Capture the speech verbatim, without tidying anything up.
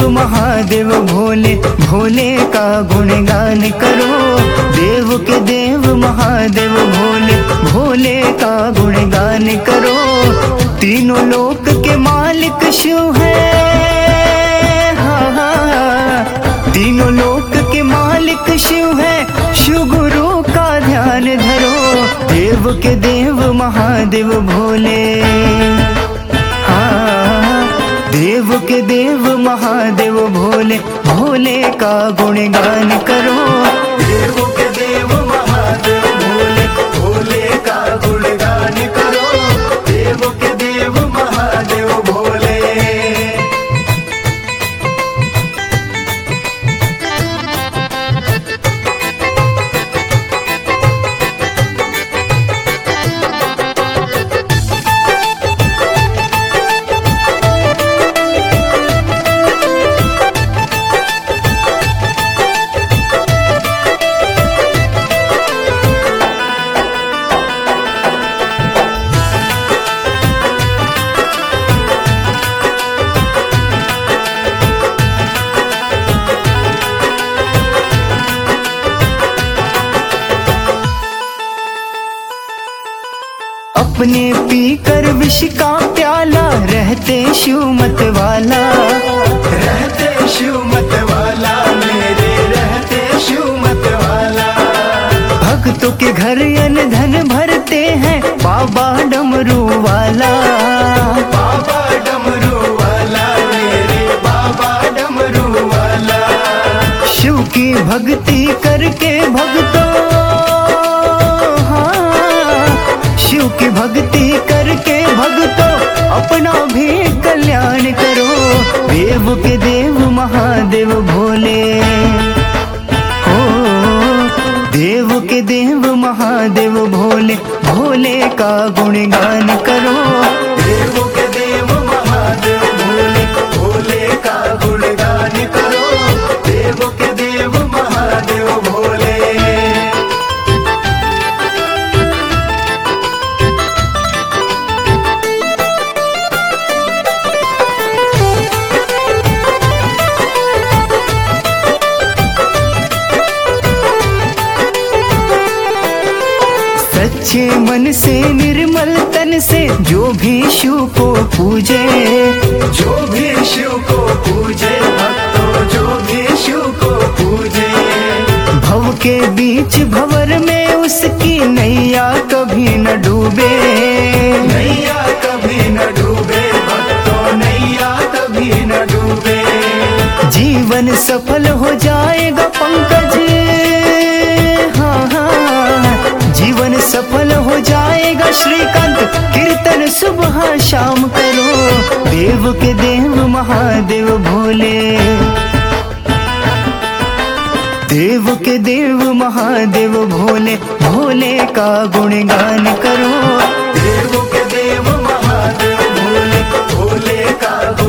महादेव भोले, भोले का गुणगान करो। देव के देव महादेव भोले, भोले का गुणगान करो। तीनों लोक के मालिक शिव है, हाँ हाँ। तीनों लोक के मालिक शिव है, शिव गुरु का ध्यान धरो। देव के देव महादेव भोले, हाँ। देव के देव महादेव भोले, भोले का गुणगान करो। देव के देव महादेव भोले, भोले का गुणगान करो। देव के देव महादेव भोले। अपने पीकर विष का प्याला, रहते शिव मत वाला। रहते शिव मत वाला, मेरे रहते शिव मत वाला। भक्तों के घर अन्न धन भरते हैं बाबा डमरू वाला। बाबा डमरू वाला, मेरे बाबा डमरू वाला। शिव की भक्ति करके भक्तों, शिव की भक्ति करके भक्तों अपना भी कल्याण करो। देव के देव महादेव भोले, हो देव के देव महादेव भोले, भोले का गुणगान करो। देव के देव महादेव भोले, भोले का गुणगान करो। देव के देव महादेव भोले। सच्चे मन से निर्मल तन से जो भी शिव को पूजे, जो भी शिव को पूजे, भक्तों जो भी शिव को पूजे। भव के बीच भंवर में उसकी नैया कभी न डूबे, नैया कभी न डूबे, भक्तों नैया कभी न डूबे। जीवन सफल हो जाएगा पंकज, हाँ हाँ। जीवन सफल हो जाएगा श्रीकांत, कीर्तन सुबह शाम करो। देव के देव महादेव भोले, देव के देव महादेव भोले, भोले का गुणगान करो। देव के देव महादेव भोले, भोले का